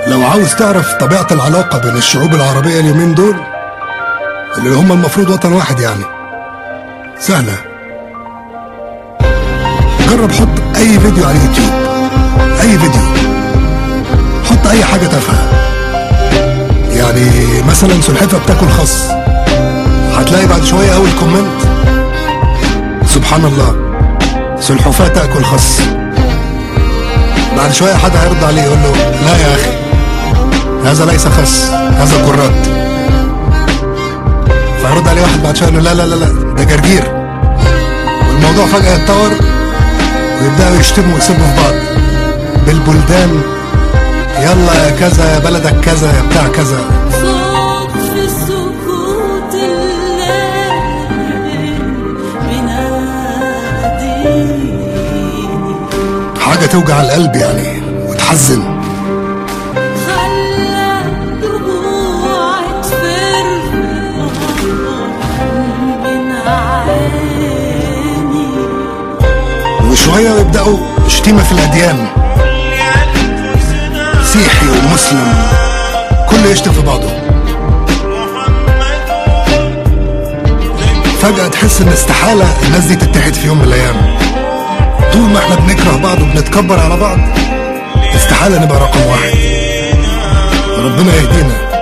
لو عاوز تعرف طبيعة العلاقة بين الشعوب العربية اليومين دول اللي هم المفروض وطن واحد يعني، سهلة. جرب حط اي فيديو على اليوتيوب، اي فيديو، حط اي حاجة تافهة، يعني مثلا سلحفة بتاكل خس، هتلاقي بعد شوية اول كومنت سبحان الله سلحفاة تاكل خس. بعد شوية حد هيرد عليه يقول له لا يا اخي هذا ليس خس، هذا كرات. فيرد عليه واحد بعد شوية يقول له لا لا لا لا ده جرجير. والموضوع فجأة يتطور ويبدأوا يشتموا ويسبوا في بعض بالبلدان، يلا يا كذا يا بلدك كذا يا بتاع كذا. حاجة توجع القلب يعني وتحزن. وشوية يبدأوا شتيمة في الأديان، مسيحي ومسلم كله يشتم في بعضه. فجأة تحس ان استحالة الناس دي تتحد في يوم من الأيام. طول ما احنا بنكره بعض وبنتكبر على بعض استحالة نبقى رقم واحد. ربنا يهدينا.